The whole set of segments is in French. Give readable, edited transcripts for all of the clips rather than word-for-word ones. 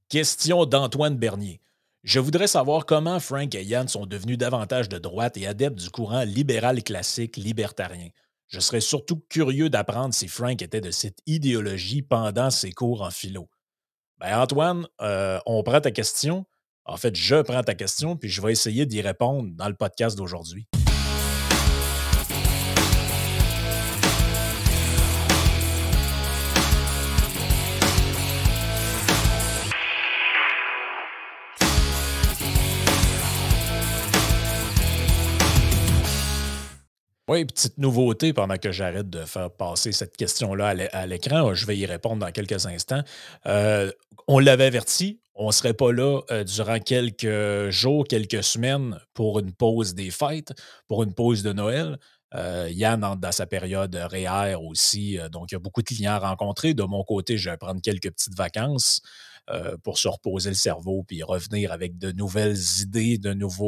Question d'Antoine Bernier. Je voudrais savoir comment Frank et Yann sont devenus davantage de droite et adeptes du courant libéral classique libertarien. Je serais surtout curieux d'apprendre si Frank était de cette idéologie pendant ses cours en philo. Ben Antoine, on prend ta question. En fait, je prends ta question, puis je vais essayer d'y répondre dans le podcast d'aujourd'hui. Oui, petite nouveauté pendant que j'arrête de faire passer cette question-là à l'écran. Je vais y répondre dans quelques instants. Euh, on l'avait averti, on ne serait pas là durant quelques jours, quelques semaines pour une pause des fêtes, pour une pause de Noël. Yann entre dans sa période REER aussi, donc il y a beaucoup de clients à rencontrer. De mon côté, je vais prendre quelques petites vacances pour se reposer le cerveau puis revenir avec de nouvelles idées,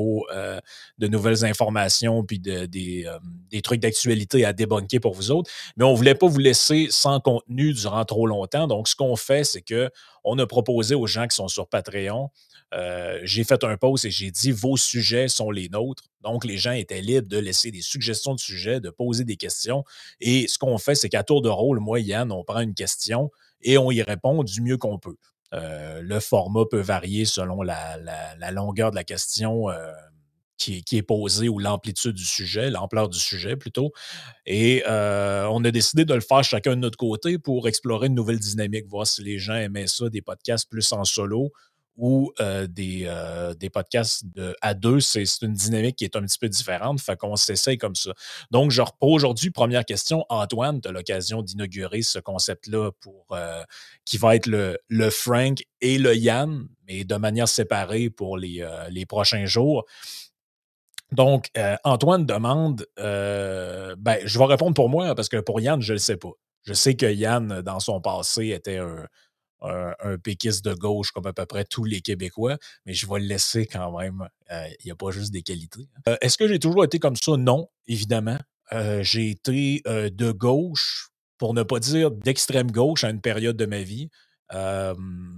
de nouvelles informations puis des trucs d'actualité à débunker pour vous autres. Mais on ne voulait pas vous laisser sans contenu durant trop longtemps. Donc, ce qu'on fait, c'est qu'on a proposé aux gens qui sont sur Patreon, j'ai fait un post et j'ai dit vos sujets sont les nôtres. Donc, les gens étaient libres de laisser des suggestions de sujets, de poser des questions. Et ce qu'on fait, c'est qu'à tour de rôle, moi, Yann, on prend une question et on y répond du mieux qu'on peut. Le format peut varier selon la longueur de la question qui est posée ou l'amplitude du sujet, l'ampleur du sujet plutôt. Et on a décidé de le faire chacun de notre côté pour explorer une nouvelle dynamique, voir si les gens aimaient ça, des podcasts plus en solo ou des podcasts à deux. C'est une dynamique qui est un petit peu différente, fait qu'on s'essaye comme ça. Donc, je reprends aujourd'hui, première question. Antoine, tu as l'occasion d'inaugurer ce concept-là qui va être le Frank et le Yann, mais de manière séparée pour les prochains jours. Donc, Antoine demande, ben, je vais répondre pour moi parce que pour Yann, je ne le sais pas. Je sais que Yann, dans son passé, était un péquiste de gauche comme à peu près tous les Québécois, mais je vais le laisser quand même. Il n'y a pas juste des qualités. Est-ce que j'ai toujours été comme ça? Non, évidemment. J'ai été de gauche, pour ne pas dire d'extrême gauche à une période de ma vie. Euh,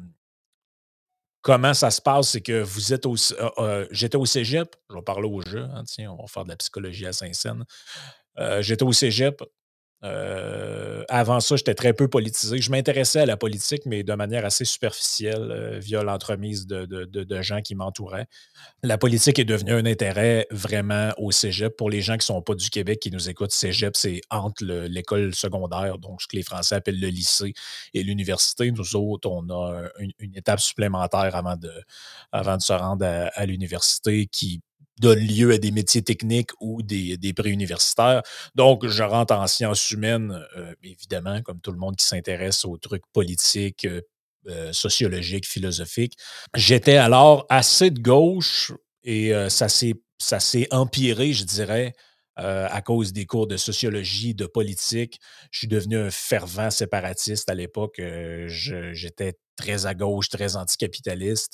Comment ça se passe, c'est que vous êtes j'étais au cégep, je vais parler au jeu, hein, tiens, on va faire de la psychologie à Saint-Saëns. J'étais au cégep. Avant ça, j'étais très peu politisé. Je m'intéressais à la politique, mais de manière assez superficielle, via l'entremise de gens qui m'entouraient. La politique est devenue un intérêt vraiment au cégep. Pour les gens qui ne sont pas du Québec, qui nous écoutent, cégep, c'est entre l'école secondaire, donc ce que les Français appellent le lycée, et l'université. Nous autres, on a une étape supplémentaire avant de se rendre à l'université qui donne lieu à des métiers techniques ou des préuniversitaires. Donc, je rentre en sciences humaines, évidemment, comme tout le monde qui s'intéresse aux trucs politiques, sociologiques, philosophiques. J'étais alors assez de gauche et ça s'est empiré, je dirais, à cause des cours de sociologie, de politique. Je suis devenu un fervent séparatiste à l'époque. J'étais très à gauche, très anticapitaliste.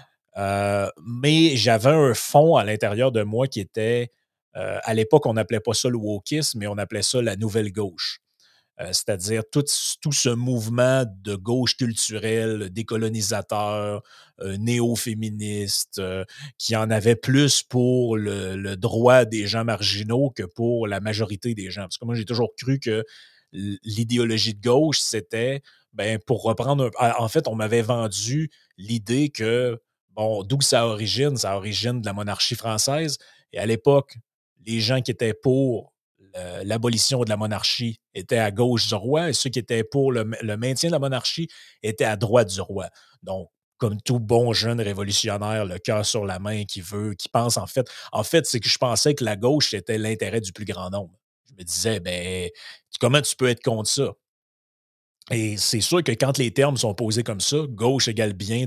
Mais j'avais un fond à l'intérieur de moi qui était, à l'époque, on n'appelait pas ça le wokisme, mais on appelait ça la nouvelle gauche. C'est-à-dire tout ce mouvement de gauche culturelle, décolonisateur, néo-féministe, qui en avait plus pour le droit des gens marginaux que pour la majorité des gens. Parce que moi, j'ai toujours cru que l'idéologie de gauche, c'était, ben, pour reprendre en fait, on m'avait vendu l'idée que, bon, d'où ça origine de la monarchie française. Et à l'époque, les gens qui étaient pour l'abolition de la monarchie étaient à gauche du roi et ceux qui étaient pour le maintien de la monarchie étaient à droite du roi. Donc, comme tout bon jeune révolutionnaire, le cœur sur la main qui pense en fait, c'est que je pensais que la gauche, c'était l'intérêt du plus grand nombre. Je me disais, ben, comment tu peux être contre ça? Et c'est sûr que quand les termes sont posés comme ça, gauche égale bien,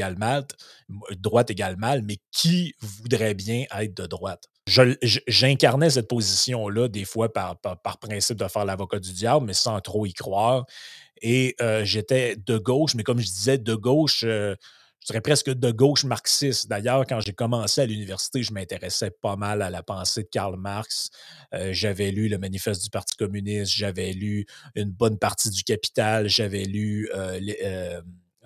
droite égale mal, mais qui voudrait bien être de droite? J'incarnais cette position-là des fois par principe de faire l'avocat du diable, mais sans trop y croire. Et j'étais de gauche, mais comme je disais, de gauche, je dirais presque de gauche marxiste. D'ailleurs, quand j'ai commencé à l'université, je m'intéressais pas mal à la pensée de Karl Marx. J'avais lu le manifeste du Parti communiste, j'avais lu une bonne partie du Capital, j'avais lu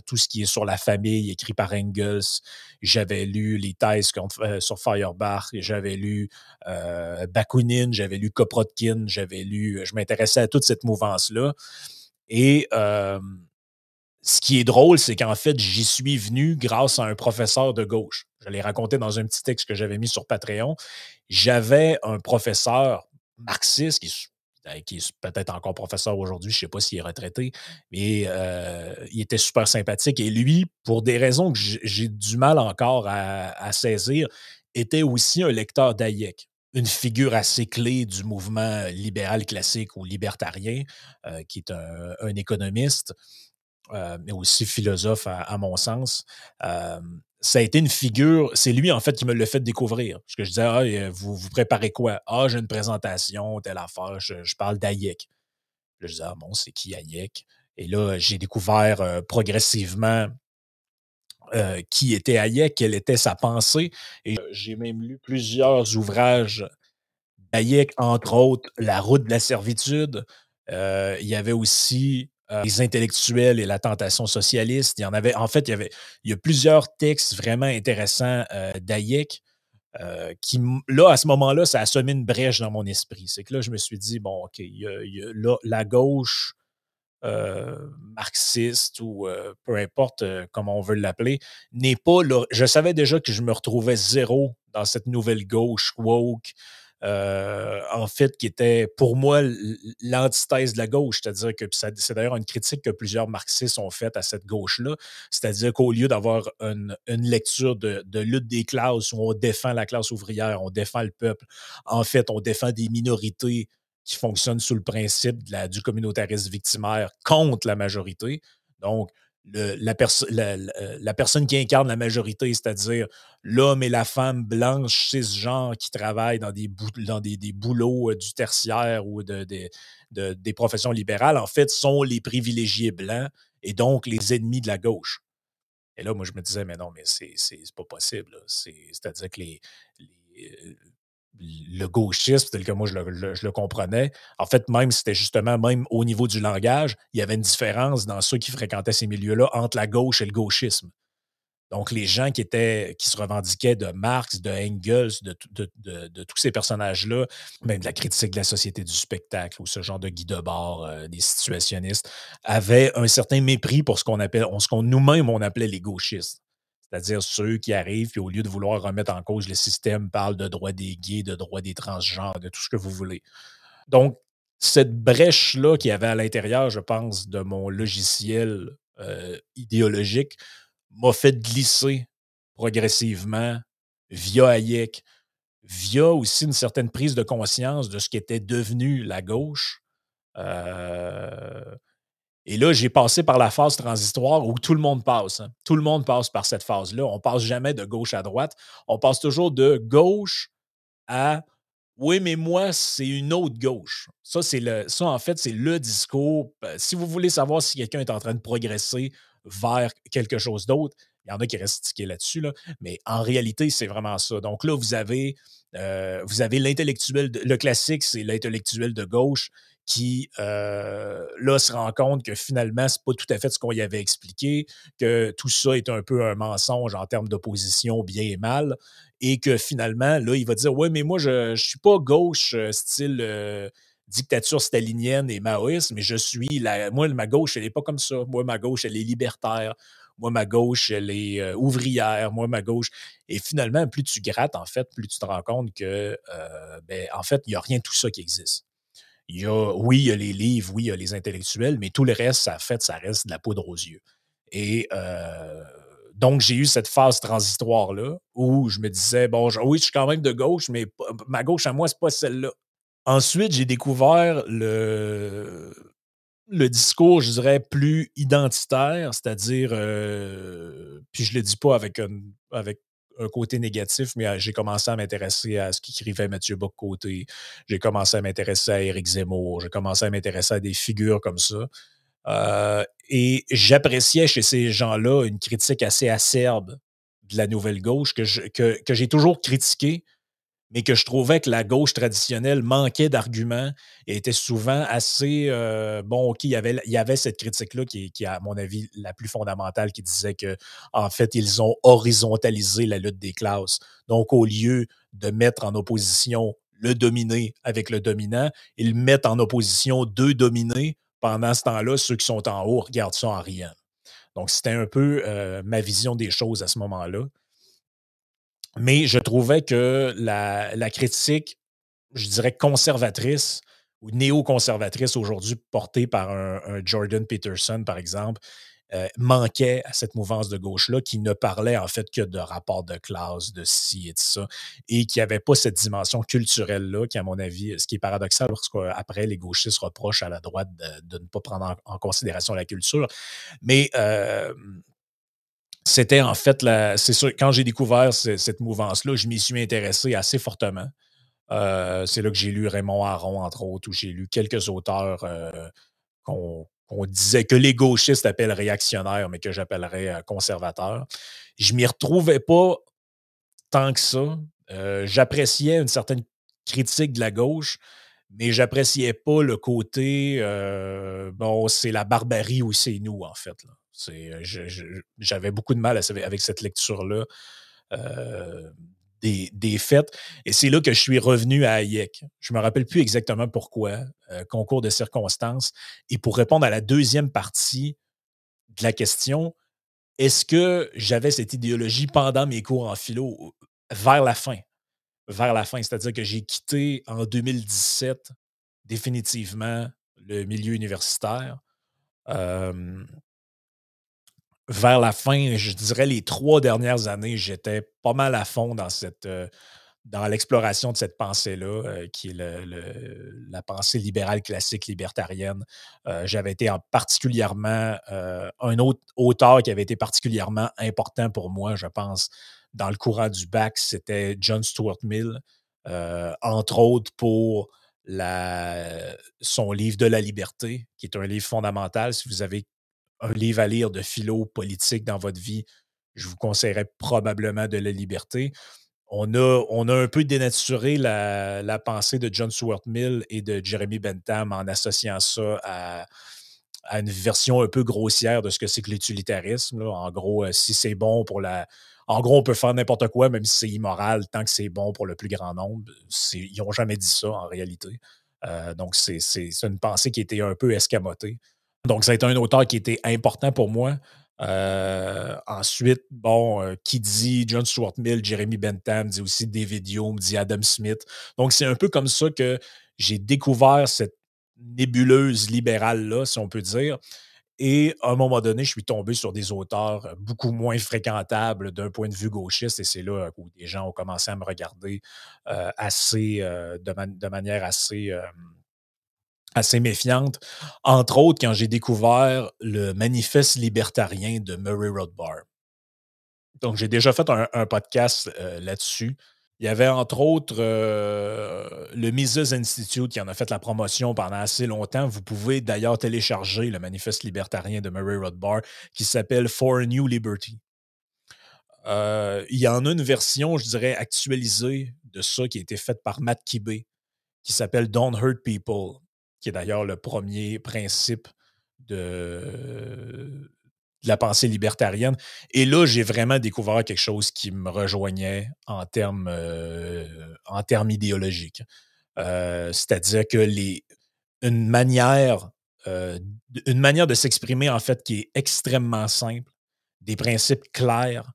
tout ce qui est sur la famille écrit par Engels. J'avais lu les thèses sur Feuerbach, j'avais lu Bakounine, j'avais lu Kropotkin, je m'intéressais à toute cette mouvance-là. Et ce qui est drôle, c'est qu'en fait, j'y suis venu grâce à un professeur de gauche. Je l'ai raconté dans un petit texte que j'avais mis sur Patreon. J'avais un professeur marxiste qui est peut-être encore professeur aujourd'hui, je ne sais pas s'il est retraité, mais il était super sympathique. Et lui, pour des raisons que j'ai du mal encore à saisir, était aussi un lecteur d'Hayek, une figure assez clé du mouvement libéral classique ou libertarien, qui est un économiste mais aussi philosophe à mon sens. Ça a été une figure, c'est lui en fait qui me l'a fait découvrir. Parce que je disais, vous préparez quoi? Ah, j'ai une présentation, telle affaire, je parle d'Hayek. Là, je disais, ah bon, c'est qui Hayek? Et là, j'ai découvert progressivement qui était Hayek, quelle était sa pensée. Et j'ai même lu plusieurs ouvrages Hayek, entre autres, La route de la servitude. Il y avait aussi Les intellectuels et la tentation socialiste. Il y en avait, en fait, il y a plusieurs textes vraiment intéressants d'Hayek là, à ce moment-là, ça a semé une brèche dans mon esprit. C'est que là, je me suis dit, bon, OK, là, la gauche marxiste ou peu importe comment on veut l'appeler, n'est pas là. Je savais déjà que je me retrouvais zéro dans cette nouvelle gauche woke, en fait, qui était pour moi l'antithèse de la gauche. C'est-à-dire que c'est d'ailleurs une critique que plusieurs marxistes ont faite à cette gauche-là. C'est-à-dire qu'au lieu d'avoir une lecture de lutte des classes où on défend la classe ouvrière, on défend le peuple, en fait, on défend des minorités qui fonctionne sous le principe du communautarisme victimaire contre la majorité. Donc, la personne qui incarne la majorité, c'est-à-dire l'homme et la femme blanche cisgenres qui travaillent dans des boulots du tertiaire ou des professions libérales, en fait, sont les privilégiés blancs et donc les ennemis de la gauche. Et là, moi, je me disais, mais non, mais c'est pas possible. C'est-à-dire que le gauchisme, tel que moi je le comprenais, en fait, même c'était justement, même au niveau du langage, il y avait une différence dans ceux qui fréquentaient ces milieux-là entre la gauche et le gauchisme. Donc, les gens qui se revendiquaient de Marx, de Engels, de tous ces personnages-là, même de la critique de la société du spectacle ou ce genre de Guy Debord, des situationnistes, avaient un certain mépris pour ce qu'on nous-mêmes on appelait les gauchistes. C'est-à-dire ceux qui arrivent, puis au lieu de vouloir remettre en cause le système, parlent de droits des gays, de droits des transgenres, de tout ce que vous voulez. Donc, cette brèche-là qu'il y avait à l'intérieur, je pense, de mon logiciel idéologique, m'a fait glisser progressivement via Hayek, via aussi une certaine prise de conscience de ce qu'était devenu la gauche. Euh, et là, j'ai passé par la phase transitoire où tout le monde passe. Hein. Tout le monde passe par cette phase-là. On passe jamais de gauche à droite. On passe toujours de gauche à oui, mais moi, c'est une autre gauche. Ça, en fait, c'est le discours. Si vous voulez savoir si quelqu'un est en train de progresser vers quelque chose d'autre, il y en a qui restent stickés là-dessus, là, mais en réalité, c'est vraiment ça. Donc là, vous avez l'intellectuel, le classique, c'est l'intellectuel de gauche qui, là, se rend compte que finalement, c'est pas tout à fait ce qu'on y avait expliqué, que tout ça est un peu un mensonge en termes d'opposition bien et mal, et que finalement, là, il va dire, ouais, mais moi, je ne suis pas gauche style dictature stalinienne et maoïste, mais moi, ma gauche, elle n'est pas comme ça. Moi, ma gauche, elle est libertaire. Moi, ma gauche, elle est ouvrière. Moi, ma gauche. Et finalement, plus tu grattes, en fait, plus tu te rends compte que, en fait, il n'y a rien de tout ça qui existe. Oui, il y a les livres, oui, il y a les intellectuels, mais tout le reste, ça reste de la poudre aux yeux. Et donc, j'ai eu cette phase transitoire-là où je me disais, bon, oui, je suis quand même de gauche, mais ma gauche à moi, c'est pas celle-là. Ensuite, j'ai découvert le discours, je dirais, plus identitaire, c'est-à-dire, puis je le dis pas avec un côté négatif, mais j'ai commencé à m'intéresser à ce qu'écrivait Mathieu Bock-Côté. J'ai commencé à m'intéresser à Éric Zemmour. J'ai commencé à m'intéresser à des figures comme ça. Et j'appréciais chez ces gens-là une critique assez acerbe de la nouvelle gauche que j'ai toujours critiquée, mais que je trouvais que la gauche traditionnelle manquait d'arguments et était souvent assez bon, OK, il y avait cette critique-là qui est, à mon avis, la plus fondamentale, qui disait que, en fait, ils ont horizontalisé la lutte des classes. Donc, au lieu de mettre en opposition le dominé avec le dominant, ils mettent en opposition deux dominés. Pendant ce temps-là, ceux qui sont en haut regardent ça en riant. Donc, c'était un peu ma vision des choses à ce moment-là. Mais je trouvais que la critique, je dirais conservatrice ou néoconservatrice aujourd'hui, portée par un Jordan Peterson, par exemple, manquait à cette mouvance de gauche-là qui ne parlait en fait que de rapports de classe, de ci et de ça, et qui n'avait pas cette dimension culturelle-là, qui, à mon avis, ce qui est paradoxal parce qu'après, les gauchistes reprochent à la droite de ne pas prendre en considération la culture. Mais c'était en fait, c'est sûr, quand j'ai découvert cette mouvance-là, je m'y suis intéressé assez fortement. C'est là que j'ai lu Raymond Aron, entre autres, où j'ai lu quelques auteurs qu'on disait que les gauchistes appellent réactionnaires, mais que j'appellerais conservateurs. Je m'y retrouvais pas tant que ça. J'appréciais une certaine critique de la gauche, mais j'appréciais pas le côté bon, c'est la barbarie ou c'est nous, en fait. Là. J'avais beaucoup de mal avec cette lecture-là euh, des faits. Et c'est là que je suis revenu à Hayek. Je ne me rappelle plus exactement pourquoi, concours de circonstances. Et pour répondre à la deuxième partie de la question, est-ce que j'avais cette idéologie pendant mes cours en philo vers la fin? Vers la fin, c'est-à-dire que j'ai quitté en 2017 définitivement le milieu universitaire. Euh, Vers la fin, je dirais les 3 dernières années, j'étais pas mal à fond dans l'exploration de cette pensée-là, qui est la pensée libérale classique libertarienne. J'avais été particulièrement un autre auteur qui avait été particulièrement important pour moi, je pense, dans le courant du bac, c'était John Stuart Mill, entre autres pour son livre de la liberté, qui est un livre fondamental. Si vous avez un livre à lire de philo politique dans votre vie, je vous conseillerais probablement de La Liberté. On a un peu dénaturé la pensée de John Stuart Mill et de Jeremy Bentham en associant ça à une version un peu grossière de ce que c'est que l'utilitarisme. Là. En gros, si c'est bon pour la. En gros, on peut faire n'importe quoi, même si c'est immoral, tant que c'est bon pour le plus grand nombre. Ils n'ont jamais dit ça en réalité. Donc, c'est une pensée qui était un peu escamotée. Donc, ça a été un auteur qui était important pour moi. Ensuite, bon, qui dit John Stuart Mill, Jeremy Bentham, dit aussi David Hume, dit Adam Smith. Donc, c'est un peu comme ça que j'ai découvert cette nébuleuse libérale-là, si on peut dire. Et à un moment donné, je suis tombé sur des auteurs beaucoup moins fréquentables d'un point de vue gauchiste, et c'est là où des gens ont commencé à me regarder de manière assez méfiante. Entre autres, quand j'ai découvert le manifeste libertarien de Murray Rothbard. Donc, j'ai déjà fait un podcast là-dessus. Il y avait entre autres le Mises Institute qui en a fait la promotion pendant assez longtemps. Vous pouvez d'ailleurs télécharger le manifeste libertarien de Murray Rothbard qui s'appelle For a New Liberty. Il y en a une version, je dirais, actualisée de ça qui a été faite par Matt Kibbe qui s'appelle Don't Hurt People, qui est d'ailleurs le premier principe de la pensée libertarienne. Et là, j'ai vraiment découvert quelque chose qui me rejoignait en termes idéologiques. C'est-à-dire que une manière, euh, une manière de s'exprimer, en fait, qui est extrêmement simple, des principes clairs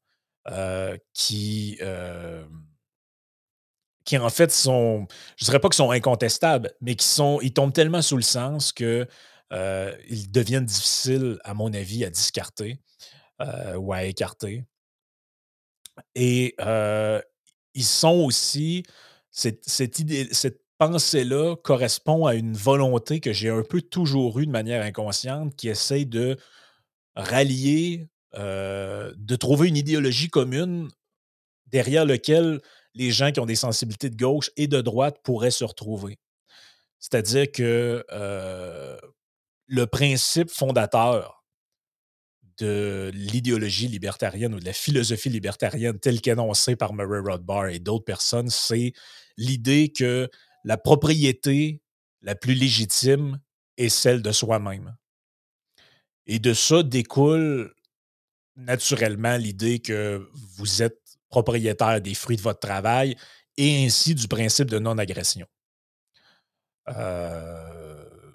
qui en fait sont, je ne dirais pas qu'ils sont incontestables, mais ils tombent tellement sous le sens que ils deviennent difficiles, à mon avis, à discarter ou à écarter. Et ils sont aussi, cette pensée-là correspond à une volonté que j'ai un peu toujours eue de manière inconsciente, qui essaye de rallier, de trouver une idéologie commune derrière lequel les gens qui ont des sensibilités de gauche et de droite pourraient se retrouver. C'est-à-dire que le principe fondateur de l'idéologie libertarienne ou de la philosophie libertarienne telle qu'énoncée par Murray Rothbard et d'autres personnes, c'est l'idée que la propriété la plus légitime est celle de soi-même. Et de ça découle naturellement l'idée que vous êtes propriétaire des fruits de votre travail et ainsi du principe de non-agression. Euh,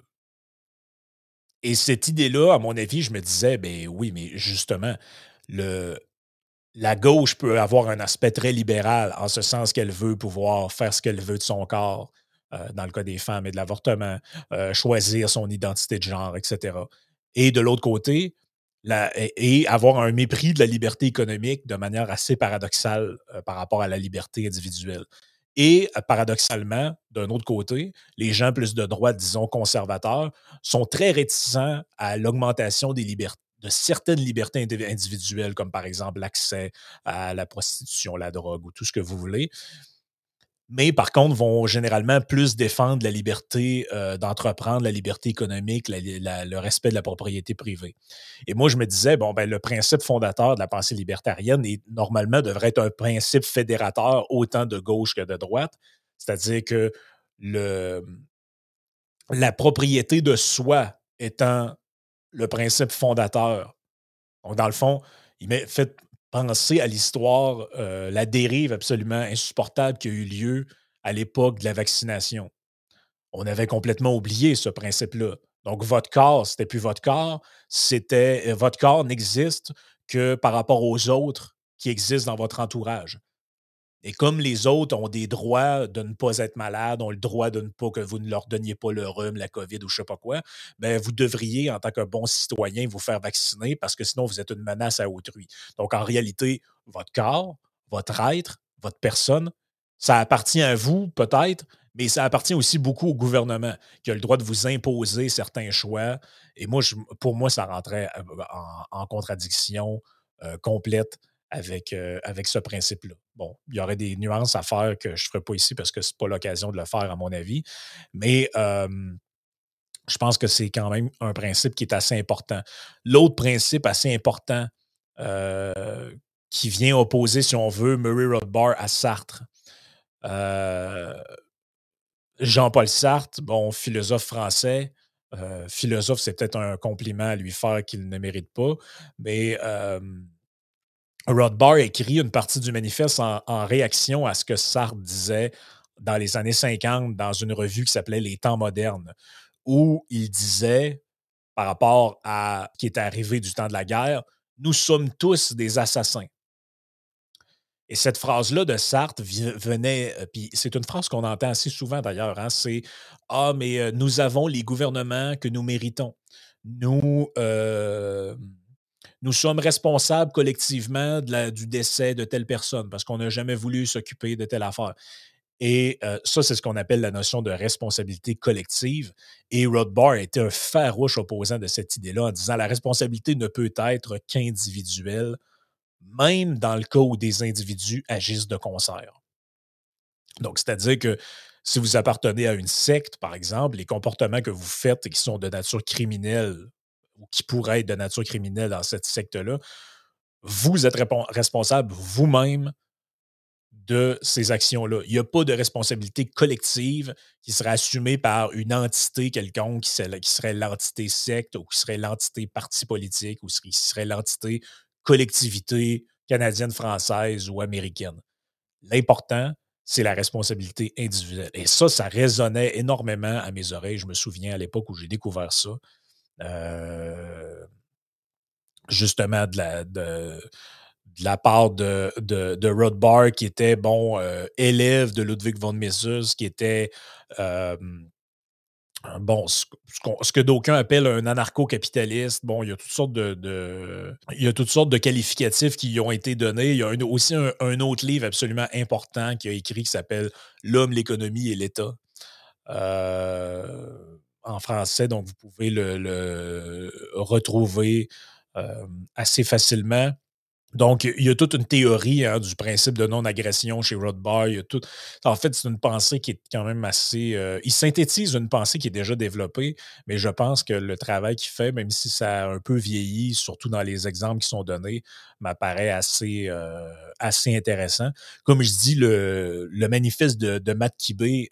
et cette idée-là, à mon avis, je me disais, ben oui, mais justement, le, la gauche peut avoir un aspect très libéral, en ce sens qu'elle veut pouvoir faire ce qu'elle veut de son corps, dans le cas des femmes et de l'avortement, choisir son identité de genre, etc. Et de l'autre côté, et avoir un mépris de la liberté économique de manière assez paradoxale par rapport à la liberté individuelle. Et paradoxalement, d'un autre côté, les gens plus de droite, disons conservateurs, sont très réticents à l'augmentation des libertés de certaines libertés individuelles, comme par exemple l'accès à la prostitution, la drogue ou tout ce que vous voulez, mais par contre vont généralement plus défendre la liberté d'entreprendre, la liberté économique, le respect de la propriété privée. Et moi, je me disais, bon, ben, le principe fondateur de la pensée libertarienne normalement devrait être un principe fédérateur autant de gauche que de droite, c'est-à-dire que le, la propriété de soi étant le principe fondateur. Donc, dans le fond, il m'a fait penser à l'histoire, la dérive absolument insupportable qui a eu lieu à l'époque de la vaccination. On avait complètement oublié ce principe-là. Donc, votre corps, c'était plus votre corps, c'était votre corps n'existe que par rapport aux autres qui existent dans votre entourage. Et comme les autres ont des droits de ne pas être malades, ont le droit de ne pas que vous ne leur donniez pas le rhume, la COVID ou je ne sais pas quoi, ben vous devriez, en tant que bon citoyen, vous faire vacciner parce que sinon, vous êtes une menace à autrui. Donc, en réalité, votre corps, votre être, votre personne, ça appartient à vous, peut-être, mais ça appartient aussi beaucoup au gouvernement qui a le droit de vous imposer certains choix. Et moi, pour moi, ça rentrait en contradiction complète avec ce principe-là. Bon, il y aurait des nuances à faire que je ne ferai pas ici parce que ce n'est pas l'occasion de le faire, à mon avis. Mais je pense que c'est quand même un principe qui est assez important. L'autre principe assez important qui vient opposer, si on veut, Murray Rothbard à Sartre. Euh, Jean-Paul Sartre, bon, philosophe français. Philosophe, c'est peut-être un compliment à lui faire qu'il ne mérite pas, mais Rothbard écrit une partie du manifeste en réaction à ce que Sartre disait dans les années 50 dans une revue qui s'appelait Les Temps modernes, où il disait, par rapport à ce qui est arrivé du temps de la guerre, nous sommes tous des assassins. Et cette phrase-là de Sartre venait, puis c'est une phrase qu'on entend assez souvent d'ailleurs, hein, c'est ah, mais nous avons les gouvernements que nous méritons. Nous, nous sommes responsables collectivement du décès de telle personne parce qu'on n'a jamais voulu s'occuper de telle affaire. Et ça, c'est ce qu'on appelle la notion de responsabilité collective. Et Rothbard était un farouche opposant de cette idée-là en disant la responsabilité ne peut être qu'individuelle, même dans le cas où des individus agissent de concert. Donc, c'est-à-dire que si vous appartenez à une secte, par exemple, les comportements que vous faites et qui sont de nature criminelle ou qui pourraient être de nature criminelle dans cette secte-là, vous êtes responsable vous-même de ces actions-là. Il n'y a pas de responsabilité collective qui serait assumée par une entité quelconque qui serait l'entité secte ou qui serait l'entité parti politique ou qui serait l'entité collectivité canadienne, française ou américaine. L'important, c'est la responsabilité individuelle. Et ça résonnait énormément à mes oreilles. Je me souviens à l'époque où j'ai découvert ça. Justement de la part de Rothbard, qui était, bon, élève de Ludwig von Mises, qui était, bon, ce que d'aucuns appellent un anarcho-capitaliste. Bon, il y a toutes sortes il y a toutes sortes de qualificatifs qui y ont été donnés. Il y a aussi un autre livre absolument important qui a écrit qui s'appelle L'homme, l'économie et l'État. En français, donc vous pouvez le retrouver assez facilement. Donc, il y a toute une théorie, hein, du principe de non-agression chez Rothbard. Il y a tout en fait, c'est une pensée qui est quand même assez, il synthétise une pensée qui est déjà développée, mais je pense que le travail qu'il fait, même si ça a un peu vieilli, surtout dans les exemples qui sont donnés, m'apparaît assez intéressant. Comme je dis, le manifeste de Matt Kibbe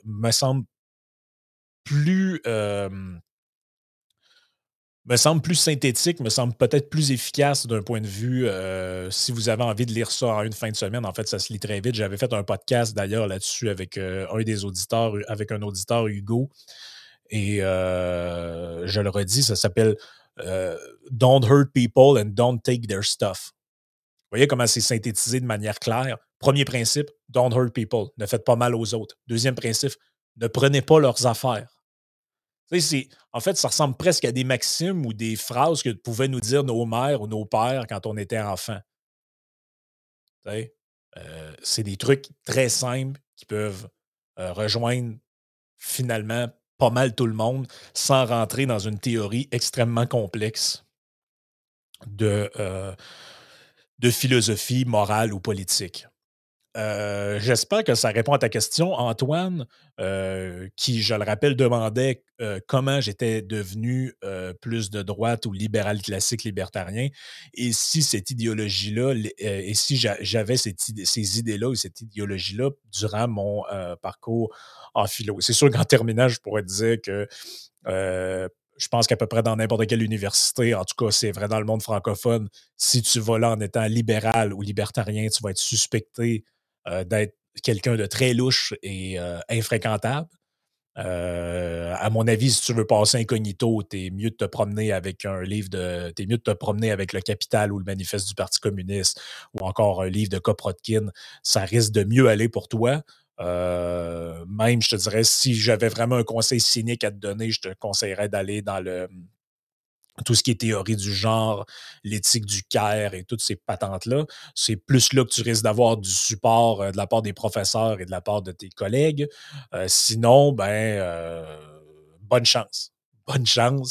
plus, me semble plus synthétique, me semble peut-être plus efficace d'un point de vue, si vous avez envie de lire ça en une fin de semaine, en fait, ça se lit très vite. J'avais fait un podcast d'ailleurs là-dessus avec, un des auditeurs, avec un auditeur, Hugo, et je le redis, ça s'appelle, heu, «Don't hurt people and don't take their stuff». Vous voyez comment c'est synthétisé de manière claire? Premier principe, don't hurt people, ne faites pas mal aux autres. Deuxième principe, ne prenez pas leurs affaires. Tu sais, en fait, ça ressemble presque à des maximes ou des phrases que pouvaient nous dire nos mères ou nos pères quand on était enfant. Tu sais? C'est des trucs très simples qui peuvent, rejoindre finalement pas mal tout le monde sans rentrer dans une théorie extrêmement complexe de, heu, de philosophie morale ou politique. J'espère que ça répond à ta question, Antoine, qui, je le rappelle, demandait, comment j'étais devenu, plus de droite ou libéral classique libertarien et si cette idéologie-là, et si j'avais ces idées-là ou cette idéologie-là durant mon, parcours en philo. C'est sûr qu'en terminant, je pourrais te dire que, Heu, je pense qu'à peu près dans n'importe quelle université, en tout cas, c'est vrai dans le monde francophone, si tu vas là en étant libéral ou libertarien, tu vas être suspecté, d'être quelqu'un de très louche et infréquentable. À mon avis, si tu veux passer incognito, t'es mieux de te promener avec un livre de tu mieux de te promener avec Le Capital ou le Manifeste du Parti communiste ou encore un livre de Kropotkin. Ça risque de mieux aller pour toi. Même, je te dirais, si j'avais vraiment un conseil cynique à te donner, je te conseillerais d'aller dans tout ce qui est théorie du genre, l'éthique du Caire et toutes ces patentes-là. C'est plus là que tu risques d'avoir du support, de la part des professeurs et de la part de tes collègues. Sinon, ben, bonne chance. Bonne chance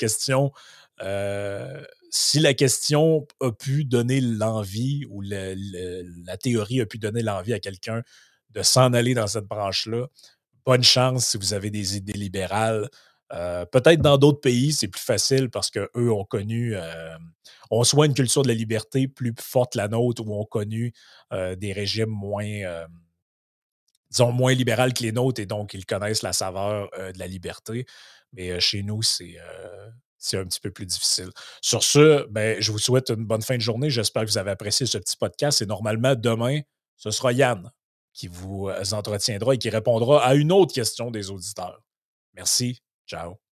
si la question a pu donner l'envie ou la théorie a pu donner l'envie à quelqu'un de s'en aller dans cette branche-là, bonne chance si vous avez des idées libérales. Peut-être dans d'autres pays, c'est plus facile parce qu'eux ont soit une culture de la liberté plus forte que la nôtre ou ont connu des régimes disons, moins libérales que les nôtres et donc ils connaissent la saveur de la liberté. Mais chez nous, c'est un petit peu plus difficile. Sur ce, ben, je vous souhaite une bonne fin de journée. J'espère que vous avez apprécié ce petit podcast et normalement, demain, ce sera Yann qui vous entretiendra et qui répondra à une autre question des auditeurs. Merci. Ciao.